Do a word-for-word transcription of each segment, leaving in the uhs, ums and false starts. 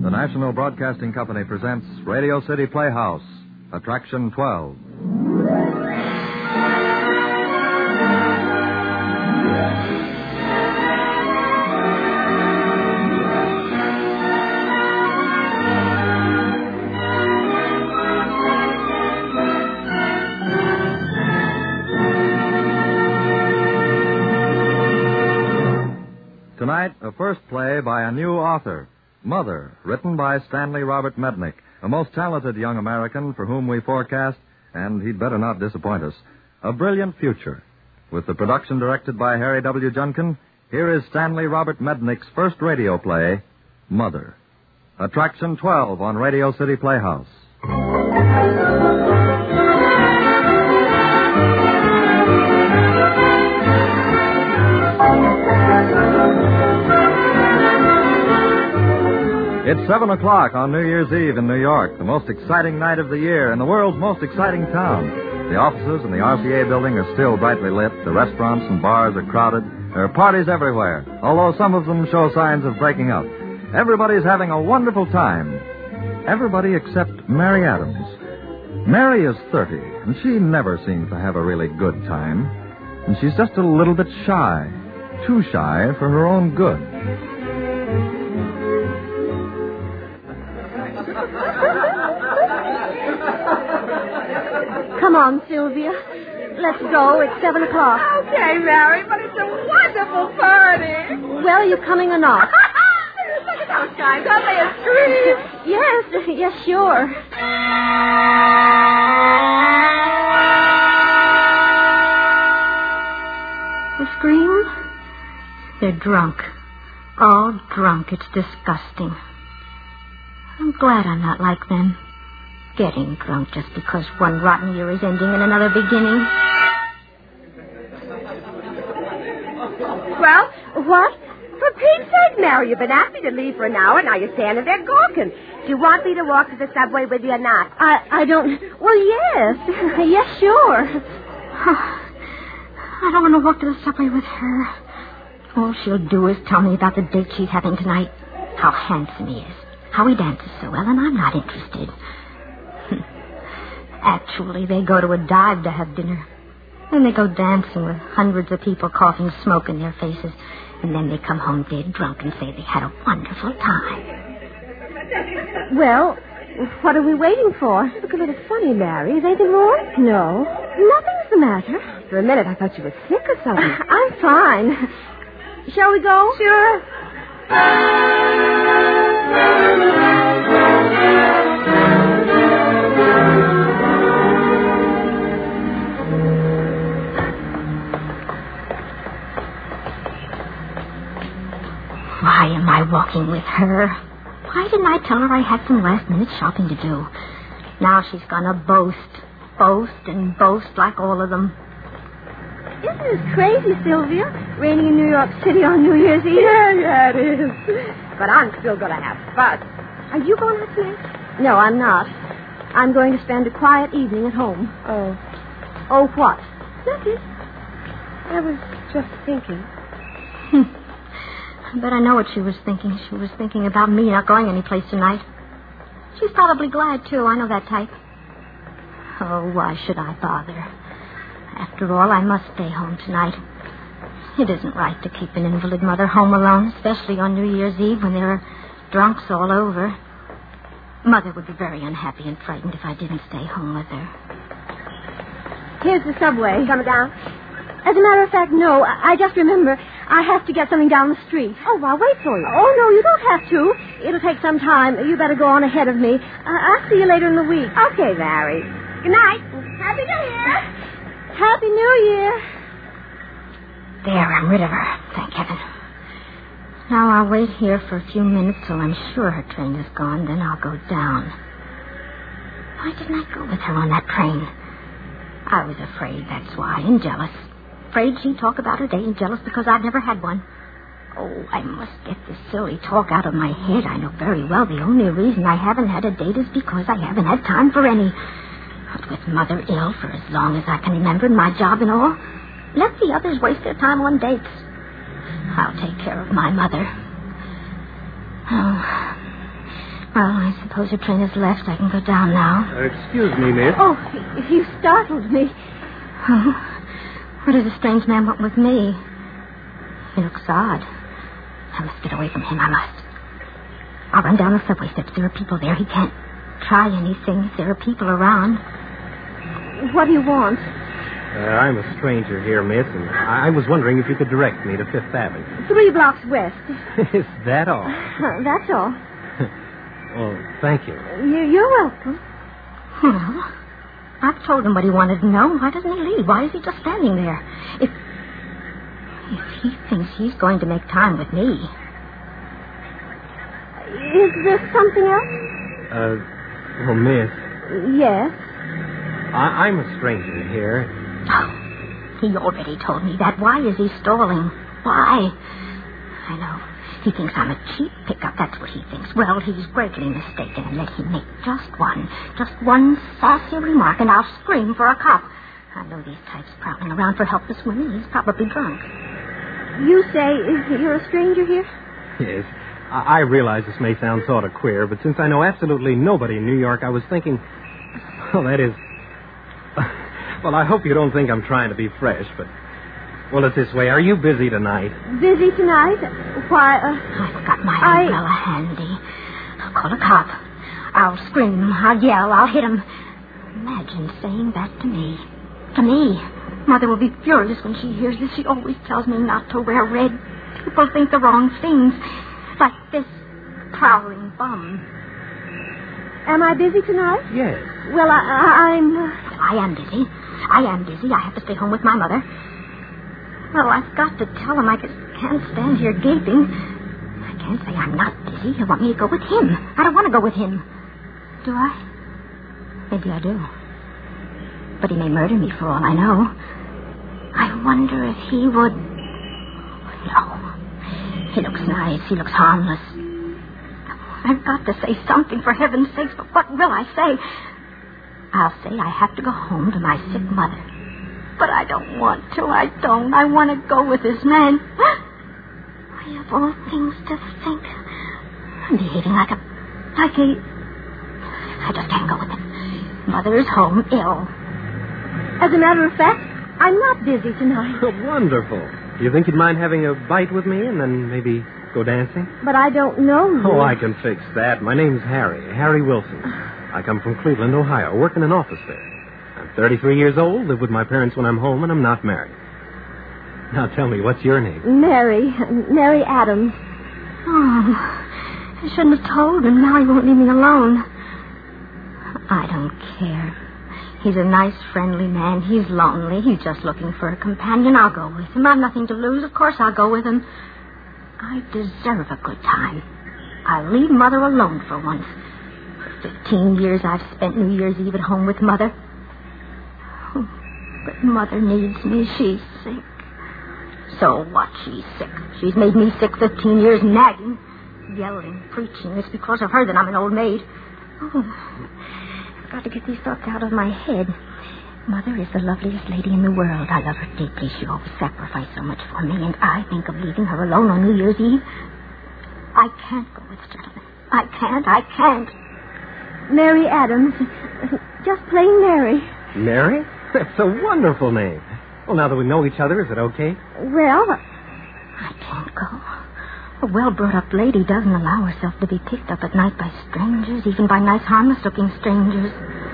The National Broadcasting Company presents Radio City Playhouse, Attraction twelve. Tonight, a first play by a new author, Mother, written by Stanley Robert Mednick, a most talented young American for whom we forecast, and he'd better not disappoint us, a brilliant future. With the production directed by Harry W. Junkin, here is Stanley Robert Mednick's first radio play, Mother. Attraction twelve on Radio City Playhouse. It's seven o'clock on New Year's Eve in New York, the most exciting night of the year in the world's most exciting town. The offices in the R C A building are still brightly lit. The restaurants and bars are crowded. There are parties everywhere, although some of them show signs of breaking up. Everybody's having a wonderful time. Everybody except Mary Adams. Mary is thirty, and she never seems to have a really good time. And she's just a little bit shy. Too shy for her own good. Come on, Sylvia. Let's go. It's seven o'clock. Okay, Mary, but it's a wonderful party. Well, are you coming or not? Look at those guys. Aren't they a treat? Yes, yes, sure. The scream? They're drunk. All drunk. It's disgusting. I'm glad I'm not like them. Getting drunk just because one rotten year is ending and another beginning. Well, what? For Pete's sake, Mary, you've been asking me to leave for an hour, now you're standing there gawking. Do you want me to walk to the subway with you or not? I, I don't... Well, yes. Yes, sure. I don't want to walk to the subway with her. All she'll do is tell me about the date she's having tonight. How handsome he is. How he dances so well, and I'm not interested. Actually, they go to a dive to have dinner. Then they go dancing with hundreds of people coughing smoke in their faces. And then they come home dead drunk and say they had a wonderful time. Well, what are we waiting for? You look a little funny, Mary. Is anything wrong? No. Nothing's the matter. For a minute, I thought you were sick or something. Uh, I'm fine. Shall we go? Sure. Why am I walking with her? Why didn't I tell her I had some last-minute shopping to do? Now she's gonna boast, boast, and boast like all of them. Isn't this crazy, Sylvia? Raining in New York City on New Year's Eve? Yeah, yeah, it is. But I'm still gonna have fun. Are you going out tonight? No, I'm not. I'm going to spend a quiet evening at home. Oh. Oh, what? Nothing. I was just thinking. But I know what she was thinking. She was thinking about me not going anyplace tonight. She's probably glad, too. I know that type. Oh, why should I bother? After all, I must stay home tonight. It isn't right to keep an invalid mother home alone, especially on New Year's Eve when there are drunks all over. Mother would be very unhappy and frightened if I didn't stay home with her. Here's the subway. You coming down? As a matter of fact, no. I, I just remember I have to get something down the street. Oh, I'll wait for you. Oh, no, you don't have to. It'll take some time. You better go on ahead of me. Uh, I'll see you later in the week. Okay, Mary. Good night. Happy New Year. Happy New Year. There, I'm rid of her. Thank heaven. Now I'll wait here for a few minutes till I'm sure her train is gone. Then I'll go down. Why didn't I go with her on that train? I was afraid, that's why, and jealous. Afraid she'd talk about her date and jealous because I'd never had one. Oh, I must get this silly talk out of my head. I know very well the only reason I haven't had a date is because I haven't had time for any. But with Mother ill for as long as I can remember and my job and all, let the others waste their time on dates. I'll take care of my mother. Oh, Well, I suppose your train has left. I can go down now. Uh, excuse me, miss. Oh, you startled me. Oh, what does the strange man want with me? He looks odd. I must get away from him. I must. I'll run down the subway steps. There are people there. He can't try anything. There are people around. What do you want? Uh, I'm a stranger here, miss, and I was wondering if you could direct me to Fifth Avenue. Three blocks west. Is that all? That's all. Well, thank you. you. You're welcome. Well, I've told him what he wanted to know. Why doesn't he leave? Why is he just standing there? If, if he thinks he's going to make time with me... Is there something else? Uh, well, miss, Yes. I- I'm a stranger here. Oh, he already told me that. Why is he stalling? Why? I know. He thinks I'm a cheap pickup. That's what he thinks. Well, he's greatly mistaken. And let him make just one, just one sassy remark, and I'll scream for a cop. I know these types prowling around for helpless women. He's probably drunk. You say you're a stranger here? Yes, I, I realize this may sound sort of queer, but since I know absolutely nobody in New York, I was thinking, well, that is... Well, I hope you don't think I'm trying to be fresh, but... Well, it's this way. Are you busy tonight? Busy tonight? Why, uh... I've got my I- umbrella handy. I'll call a cop. I'll scream. I'll yell. I'll hit him. Imagine saying that to me. To me. Mother will be furious when she hears this. She always tells me not to wear red. People think the wrong things. Like this prowling bum. Am I busy tonight? Yes. Well, I, I, I'm... Uh... I am busy. I am busy. I have to stay home with my mother. Well, I've got to tell him I just can't stand here gaping. I can't say I'm not busy. He'll want me to go with him. I don't want to go with him. Do I? Maybe I do. But he may murder me for all I know. I wonder if he would... No. He looks nice. He looks harmless. I've got to say something, for heaven's sakes, but what will I say? I'll say I have to go home to my sick mother. But I don't want to. I don't. I want to go with this man. I have all things to think. I'm behaving like a... Like a... I just can't go with him. Mother is home ill. As a matter of fact, I'm not busy tonight. Oh, wonderful. Do you think you'd mind having a bite with me and then maybe go dancing? But I don't know you. Oh, I can fix that. My name's Harry. Harry Wilson. I come from Cleveland, Ohio. Work in an office there. I'm thirty-three years old, live with my parents when I'm home, and I'm not married. Now tell me, what's your name? Mary. Mary Adams. Oh, I shouldn't have told him. Now he won't leave me alone. I don't care. He's a nice, friendly man. He's lonely. He's just looking for a companion. I'll go with him. I've nothing to lose. Of course I'll go with him. I deserve a good time. I'll leave Mother alone for once. For fifteen years I've spent New Year's Eve at home with Mother. Oh, but Mother needs me. She's sick. So what? She's sick. She's made me sick fifteen years, nagging, yelling, preaching. It's because of her that I'm an old maid. Oh, I've got to get these thoughts out of my head. Mother is the loveliest lady in the world. I love her deeply. She always sacrificed so much for me, and I think of leaving her alone on New Year's Eve. I can't go with this gentleman. I can't. I can't. Mary Adams. Just plain Mary. Mary? That's a wonderful name. Well, now that we know each other, is it okay? Well... I can't go. A well-brought-up lady doesn't allow herself to be picked up at night by strangers, even by nice, harmless-looking strangers.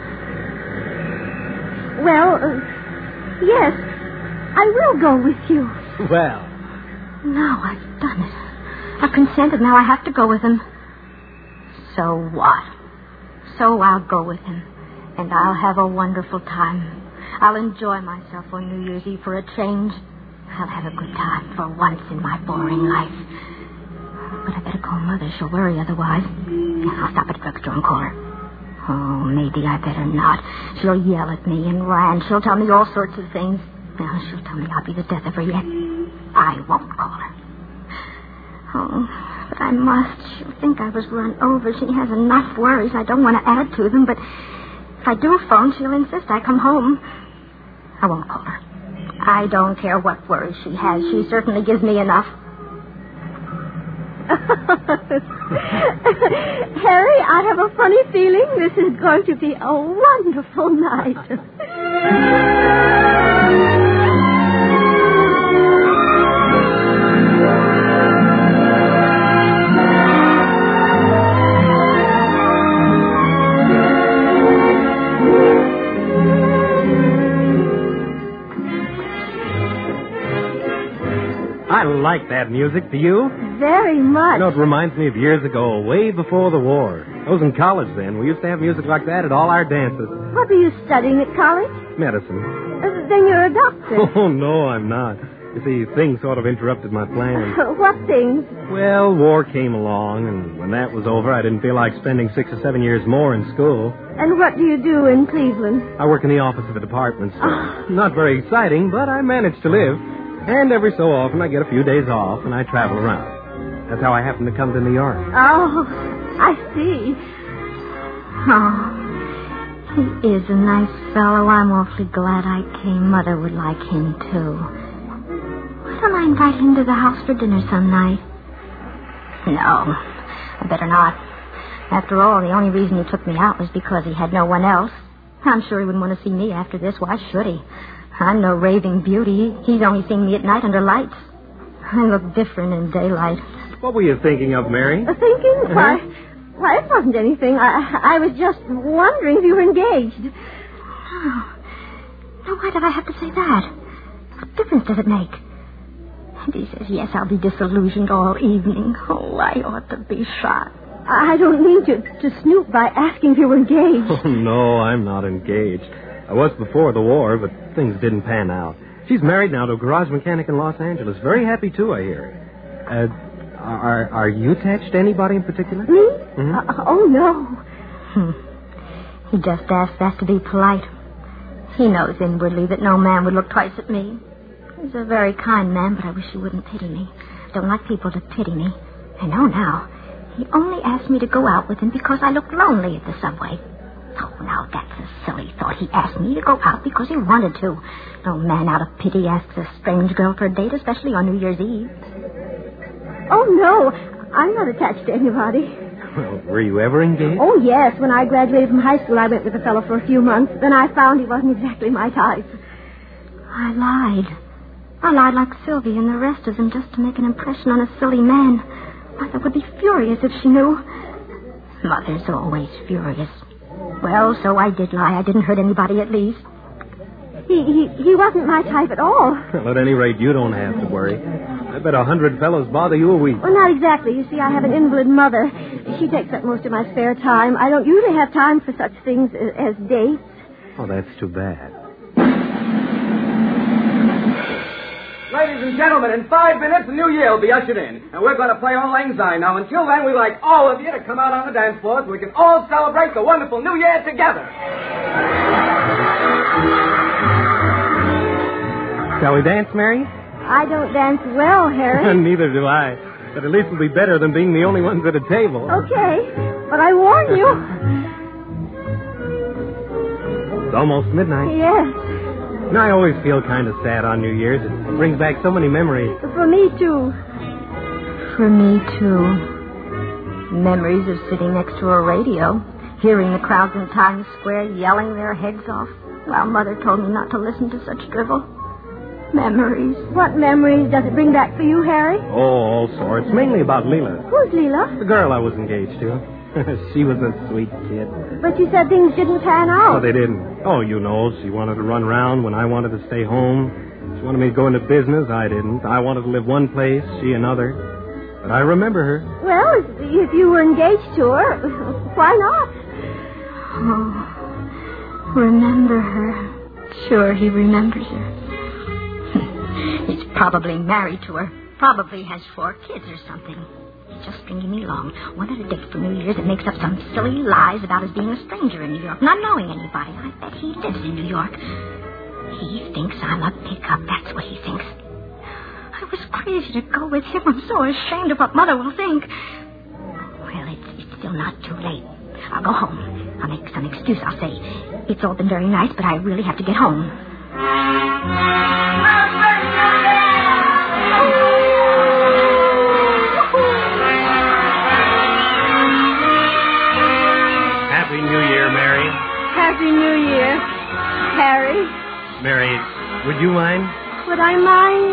Well, uh, yes, I will go with you. Well. No, I've done it. I've consented. Now I have to go with him. So what? So I'll go with him, and I'll have a wonderful time. I'll enjoy myself on New Year's Eve for a change. I'll have a good time for once in my boring life. But I better call Mother. She'll worry otherwise. I'll stop at a drugstore and call her. Oh, maybe I better not. She'll yell at me and rant. She'll tell me all sorts of things. Now, she'll tell me I'll be the death of her yet. I won't call her. Oh, but I must. She'll think I was run over. She has enough worries. I don't want to add to them, but if I do phone, she'll insist I come home. I won't call her. I don't care what worries she has. She certainly gives me enough. Harry, I have a funny feeling this is going to be a wonderful night. I like that music. Do you? Very much. You know, it reminds me of years ago, way before the war. I was in college then. We used to have music like that at all our dances. What are you studying at college? Medicine. Uh, then you're a doctor. Oh, no, I'm not. You see, things sort of interrupted my plans. What things? Well, war came along, and when that was over, I didn't feel like spending six or seven years more in school. And what do you do in Cleveland? I work in the office of a department store. Not very exciting, but I manage to live. And every so often I get a few days off and I travel around. That's how I happen to come to New York. Oh, I see. Oh, he is a nice fellow. I'm awfully glad I came. Mother would like him, too. Why don't I invite him to the house for dinner some night? No, I better not. After all, the only reason he took me out was because he had no one else. I'm sure he wouldn't want to see me after this. Why should he? I'm no raving beauty. He's only seen me at night under lights. I look different in daylight. What were you thinking of, Mary? Uh, thinking? Uh-huh. Why, why, it wasn't anything. I, I was just wondering if you were engaged. Oh. Now, why did I have to say that? What difference does it make? And he says, yes, I'll be disillusioned all evening. Oh, I ought to be shot. I don't mean to, to snoop by asking if you were engaged. Oh, no, I'm not engaged. I was before the war, but things didn't pan out. She's married now to a garage mechanic in Los Angeles. Very happy, too, I hear. Uh, are, are you attached to anybody in particular? Me? Mm-hmm. Uh, oh, no. Hmm. He just asked that to be polite. He knows inwardly that no man would look twice at me. He's a very kind man, but I wish he wouldn't pity me. I don't like people to pity me. I know now. He only asked me to go out with him because I looked lonely at the subway. Oh, now that's a silly thought. He asked me to go out because he wanted to. No man out of pity asks a strange girl for a date, especially on New Year's Eve. Oh, no. I'm not attached to anybody. Well, were you ever engaged? Oh, yes. When I graduated from high school, I went with a fellow for a few months. Then I found he wasn't exactly my type. I lied. I lied like Sylvie and the rest of them just to make an impression on a silly man. Mother would be furious if she knew. Mother's always furious. Well, so I did lie. I didn't hurt anybody, at least. He, he he wasn't my type at all. Well, at any rate, you don't have to worry. I bet a hundred fellows bother you a week. Well, not exactly. You see, I have an invalid mother. She takes up most of my spare time. I don't usually have time for such things as, as dates. Oh, that's too bad. Ladies and gentlemen, in five minutes, the new year will be ushered in. And we're going to play Auld Lang Syne. Now, until then, we'd like all of you to come out on the dance floor so we can all celebrate the wonderful new year together. Shall we dance, Mary? I don't dance well, Harry. Neither do I. But at least it'll be better than being the only ones at a table. Okay, but I warn you. It's almost midnight. Yes. You know, I always feel kind of sad on New Year's. It brings back so many memories. For me, too. For me, too. Memories of sitting next to a radio, hearing the crowds in Times Square yelling their heads off, while Mother told me not to listen to such drivel. Memories. What memories does it bring back for you, Harry? Oh, all sorts. Mainly about Leela. Who's Leela? The girl I was engaged to. She was a sweet kid. But you said things didn't pan out. Oh, they didn't. Oh, you know, she wanted to run around when I wanted to stay home. She wanted me to go into business. I didn't. I wanted to live one place, she another. But I remember her. Well, if, if you were engaged to her, why not? Oh, remember her. Sure, he remembers her. He's probably married to her. Probably has four kids or something. He's just stringing me along. Wanted a date for New Year's and makes up some silly lies about his being a stranger in New York, not knowing anybody. I bet he lives in New York. He thinks I'm a pickup. That's what he thinks. I was crazy to go with him. I'm so ashamed of what Mother will think. Well, it's, it's still not too late. I'll go home. I'll make some excuse. I'll say, it's all been very nice, but I really have to get home. Harry. Mary, would you mind? Would I mind?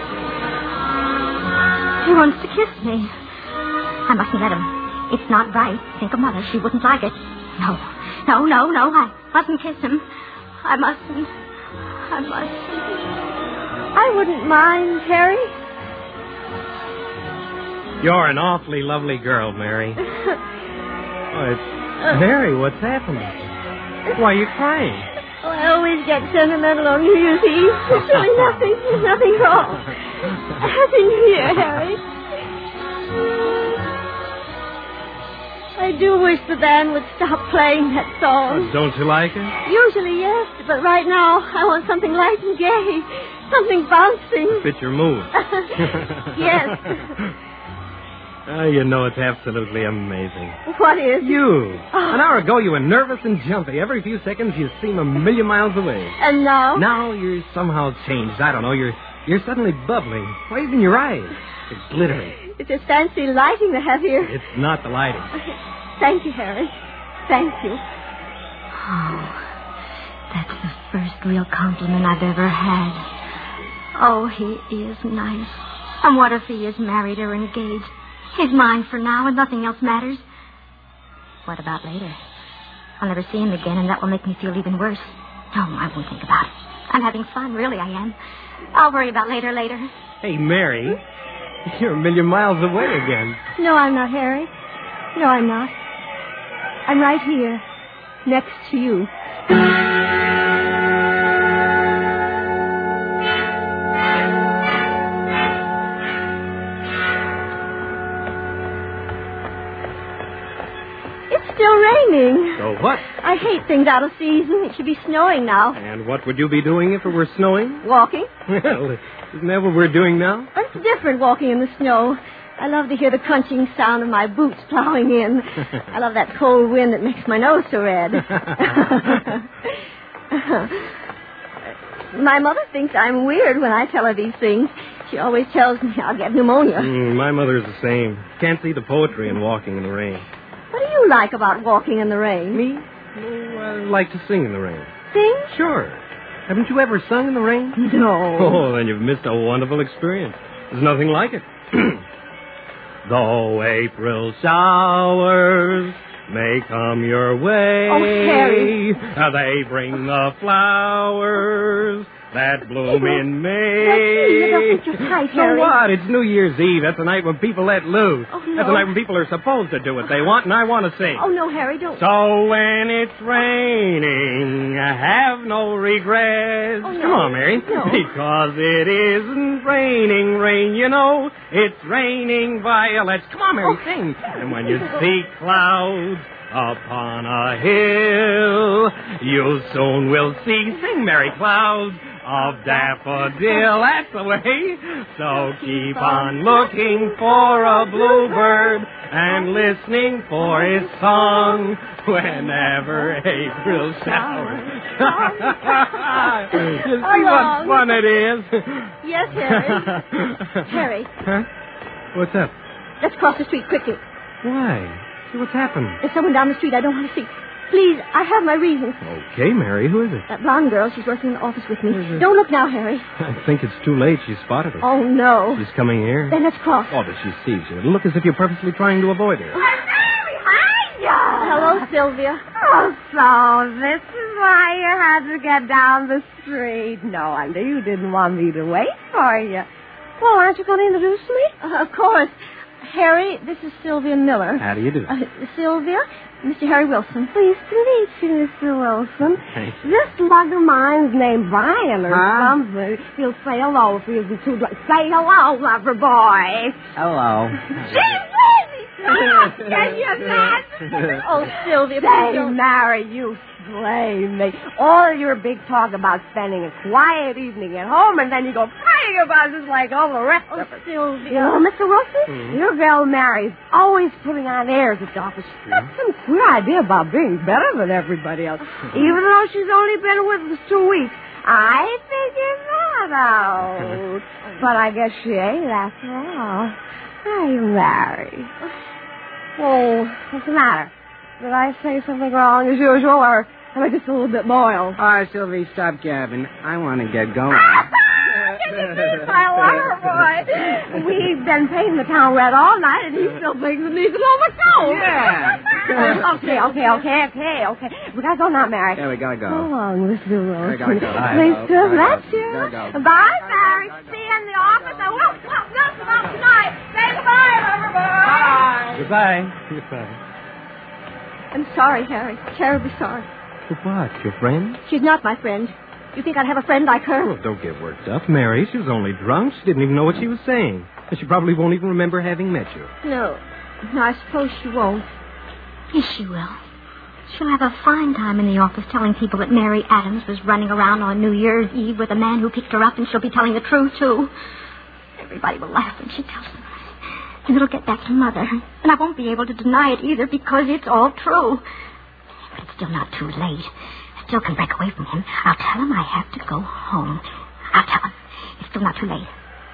He wants to kiss me. I mustn't let him. It's not right. Think of Mother. She wouldn't like it. No. No, no, no. I mustn't kiss him. I mustn't. I mustn't. I wouldn't mind, Harry. You're an awfully lovely girl, Mary. Oh, it's... Mary, what's happening? Why are you crying? Oh, I always get sentimental on New Year's Eve. There's really nothing. There's nothing wrong. Happy New Year, Harry. I do wish the band would stop playing that song. Oh, don't you like it? Usually, yes, but right now I want something light and gay. Something bouncing. To fit your mood. Yes. Oh, you know, it's absolutely amazing. What is? You. Oh. An hour ago, you were nervous and jumpy. Every few seconds, you seem a million miles away. And now? Now you're somehow changed. I don't know. You're you're suddenly bubbling. Why, even your eyes. They're glittering. It's this fancy lighting they have here. It's not the lighting. Thank you, Harry. Thank you. Oh, that's the first real compliment I've ever had. Oh, he is nice. And what if he is married or engaged? He's mine for now, and nothing else matters. What about later? I'll never see him again, and that will make me feel even worse. No, I won't think about it. I'm having fun, really, I am. I'll worry about later, later. Hey, Mary, you're a million miles away again. No, I'm not, Harry. No, I'm not. I'm right here, next to you. Still raining. So what? I hate things out of season. It should be snowing now. And what would you be doing if it were snowing? Walking. Well, isn't that what we're doing now? It's different walking in the snow. I love to hear the crunching sound of my boots plowing in. I love that cold wind that makes my nose so red. My mother thinks I'm weird when I tell her these things. She always tells me I'll get pneumonia. Mm, my mother's the same. Can't see the poetry in walking in the rain. What do you like about walking in the rain? Me? Oh, I like to sing in the rain. Sing? Sure. Haven't you ever sung in the rain? No. Oh, then you've missed a wonderful experience. There's nothing like it. Though April showers may come your way. Oh, Harry. They bring the flowers that bloom in May. Let's see. You're tight, So Harry. what? It's New Year's Eve. That's the night when people let loose. Oh, no. That's the night when people are supposed to do what they want, and I want to sing. Oh, no, Harry, don't. So when it's raining, have no regrets. Oh, no. Come on, Mary. No. Because it isn't raining rain, you know. It's raining violets. Come on, Mary, Oh. sing. And when you see clouds upon a hill, you soon will see, sing, Mary, clouds of daffodil. That's the way. So keep on looking for a bluebird and listening for his song whenever April showers. You see what fun it is? Yes, Harry. Harry. Huh? What's up? Let's cross the street quickly. Why? See what's happened? There's someone down the street I don't want to see. Please, I have my reasons. Okay, Mary. Who is it? That blonde girl, she's working in the office with me. Mhm. Don't look now, Harry. I think it's too late. She spotted her. Oh, no. She's coming here. Then let's cross. Oh, does she see you? It'll look as if you're purposely trying to avoid her. Hello, Sylvia. Oh, so this is why you had to get down the street. No wonder you didn't want me to wait for you. Well, aren't you going to introduce me? Uh, of course. Harry, this is Sylvia Miller. How do you do? Uh, Sylvia, Mister Harry Wilson. Pleased to meet you, Mister Wilson. Thanks. This slug of mine's named Brian or Huh? something. He'll say hello if he isn't too late. Say hello, lover boy. Hello. Can you imagine? Oh, Sylvia, please Say, don't. Mary, you slay me. All your big talk about spending a quiet evening at home, and then you go praying about this like all the rest Oh, of us. Sylvia. You know, Mister Wilson, Hmm. your girl Mary's always putting on airs at the office. She's got some queer idea about being better than everybody else, even though she's only been with us two weeks. I figured that out. But I guess she ain't after all. Are you married? Oh, what's the matter? Did I say something wrong as usual, or I'm just a little bit boiled. Oh, Sylvie, stop gabbing. I want to get going. My lover boy. We've been paying the town rent all night, and he still thinks it needs an overcoat. Yeah. okay, okay, okay, okay, okay. We gotta go now, Mary. Yeah, we gotta go. So long, Miss Duro. We gotta go. Please to bless you. Gotta go. Bye, Mary. See you in the office. I will. Well, we'll come out tonight. Say goodbye, lover boy. Goodbye. Goodbye. I'm sorry, Harry. Terribly sorry. For what? Your friend? She's not my friend. You think I'd have a friend like her? Oh, don't get worked up, Mary. She was only drunk. She didn't even know what she was saying. And she probably won't even remember having met you. No. No, I suppose she won't. Yes, she will. She'll have a fine time in the office telling people that Mary Adams was running around on New Year's Eve with a man who picked her up, and she'll be telling the truth, too. Everybody will laugh when she tells them. And it'll get back to Mother. And I won't be able to deny it either because it's all true. But it's still not too late. I still can break away from him. I'll tell him I have to go home. I'll tell him. It's still not too late.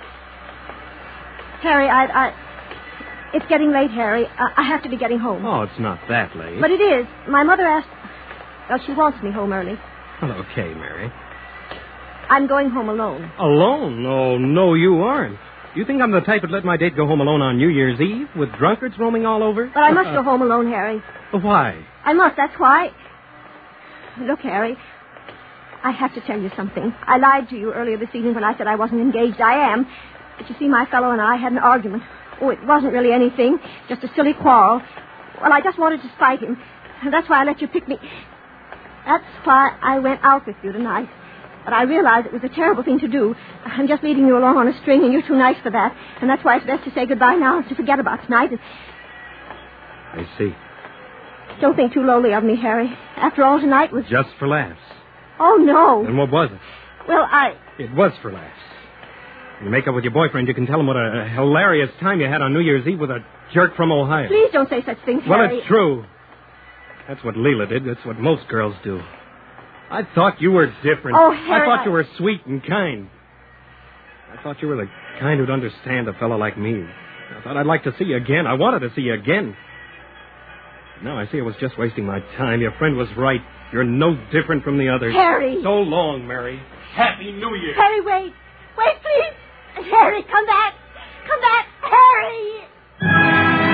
Harry, I... I... It's getting late, Harry. I, I have to be getting home. Oh, it's not that late. But it is. My mother asked... Well, she wants me home early. Well, okay, Mary. I'm going home alone. Alone? Oh, no, you aren't. You think I'm the type that let my date go home alone on New Year's Eve with drunkards roaming all over? But I must go home alone, Harry. Why? I must, that's why. Look, Harry, I have to tell you something. I lied to you earlier this evening when I said I wasn't engaged. I am. But you see, my fellow and I had an argument. Oh, it wasn't really anything, just a silly quarrel. Well, I just wanted to spite him. And that's why I let you pick me. That's why I went out with you tonight. But I realized it was a terrible thing to do. I'm just leading you along on a string, and you're too nice for that. And that's why it's best to say goodbye now and to forget about tonight. I see. Don't think too lowly of me, Harry. After all, tonight was... Just for laughs. Oh, no. And what was it? Well, I... It was for laughs. When you make up with your boyfriend, you can tell him what a hilarious time you had on New Year's Eve with a jerk from Ohio. Please don't say such things, Well, Harry. it's true. That's what Leela did. That's what most girls do. I thought you were different. Oh, Harry, I thought I- you were sweet and kind. I thought you were the kind who'd understand a fellow like me. I thought I'd like to see you again. I wanted to see you again. Now I see I was just wasting my time. Your friend was right. You're no different from the others. Harry. So long, Mary. Happy New Year. Harry, wait. Wait, please. Harry, come back. Come back. Harry.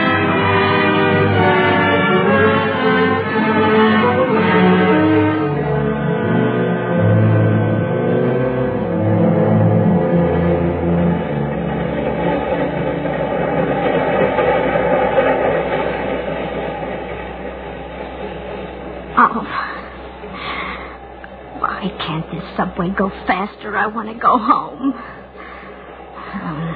Oh. Why can't this subway go faster? I want to go home. Um,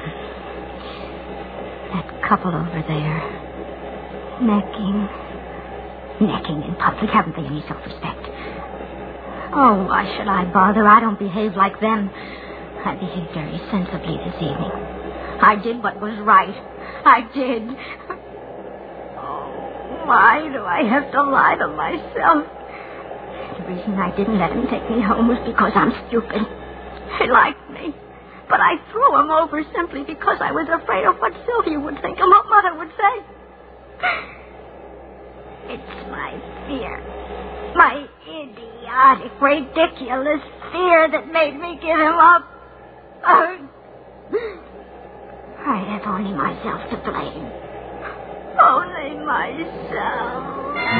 that couple over there. Necking. Necking in public. Haven't they any self-respect? Oh, why should I bother? I don't behave like them. I behaved very sensibly this evening. I did what was right. I did. Why do I have to lie to myself? The reason I didn't let him take me home was because I'm stupid. He liked me. But I threw him over simply because I was afraid of what Sylvia would think and what Mother would say. It's my fear. My idiotic, ridiculous fear that made me give him up. Oh. I have only myself to blame. Only myself.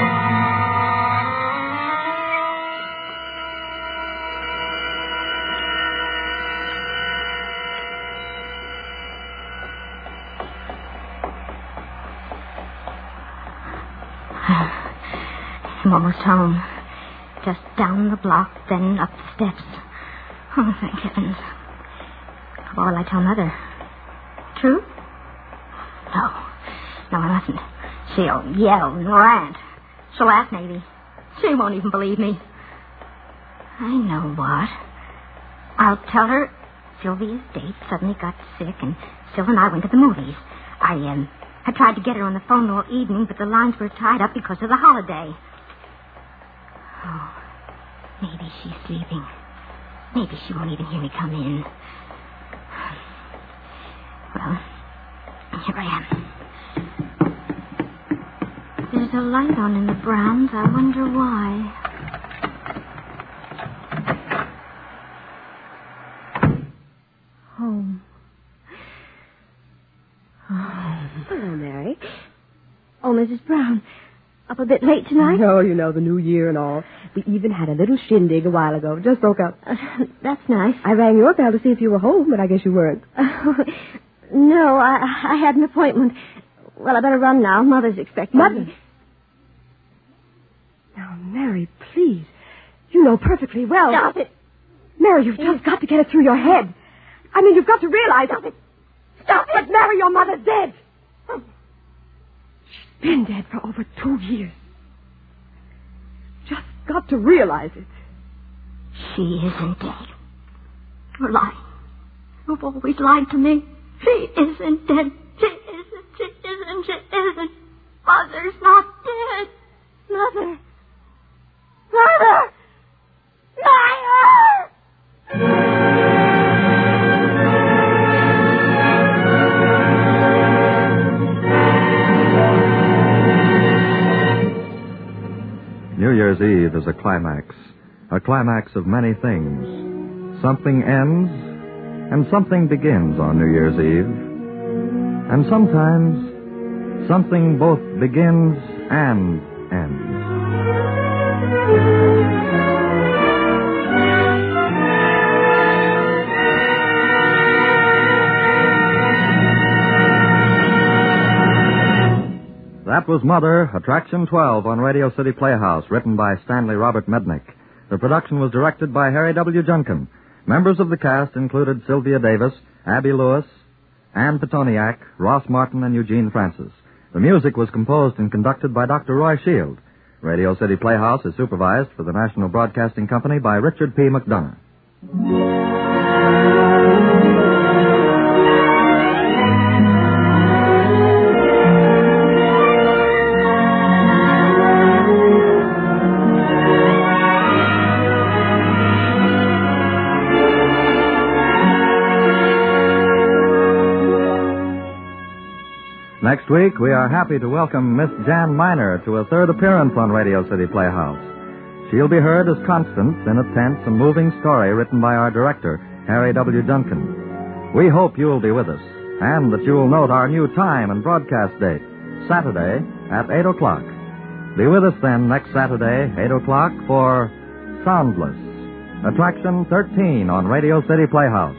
I'm almost home. Just down the block, then up the steps. Oh, thank heavens. What will I tell Mother? True? No. No, I mustn't. She'll yell and rant. She'll laugh, maybe. She won't even believe me. I know what. I'll tell her Sylvia's date suddenly got sick, and Syl and I went to the movies. I, um, I tried to get her on the phone all evening, but the lines were tied up because of the holiday. Oh, maybe she's sleeping. Maybe she won't even hear me come in. Well, here I am. There's a light on in the Browns. I wonder why. Harry. Oh, Missus Brown, up a bit late tonight? No, you know, the new year and all. We even had a little shindig a while ago. Just broke up. Uh, that's nice. I rang your bell to see if you were home, but I guess you weren't. No, I, I had an appointment. Well, I better run now. Mother's expecting Mother? me. Now, Mary, please. You know perfectly well. Stop it. Mary, you've just got to get it through your head. I mean, you've got to realize... Stop it. Stop it. But, Mary, your mother's dead. She's been dead for over two years. Just got to realize it. She isn't dead. You're lying. You've always lied to me. She isn't dead. She isn't. She isn't. She isn't. Mother's not dead. Mother. Mother! Mother! New Year's Eve is a climax, a climax of many things. Something ends, and something begins on New Year's Eve. And sometimes, something both begins and ends. That was Mother, Attraction twelve on Radio City Playhouse, written by Stanley Robert Mednick. The production was directed by Harry W. Junkin. Members of the cast included Sylvia Davis, Abby Lewis, Ann Petoniak, Ross Martin, and Eugene Francis. The music was composed and conducted by Doctor Roy Shield. Radio City Playhouse is supervised for the National Broadcasting Company by Richard P. McDonough. Next week, we are happy to welcome Miss Jan Miner to a third appearance on Radio City Playhouse. She'll be heard as Constance in a tense and moving story written by our director, Harry W. Junkin. We hope you'll be with us, and that you'll note our new time and broadcast date, Saturday at eight o'clock. Be with us then next Saturday, eight o'clock, for Soundless, Attraction thirteen on Radio City Playhouse.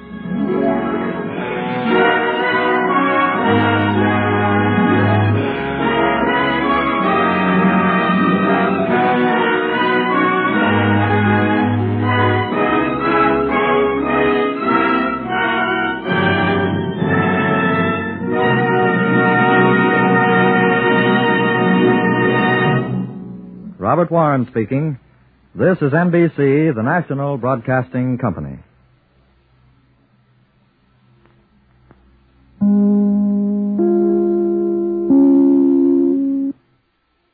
Robert Warren speaking. This is N B C, the National Broadcasting Company.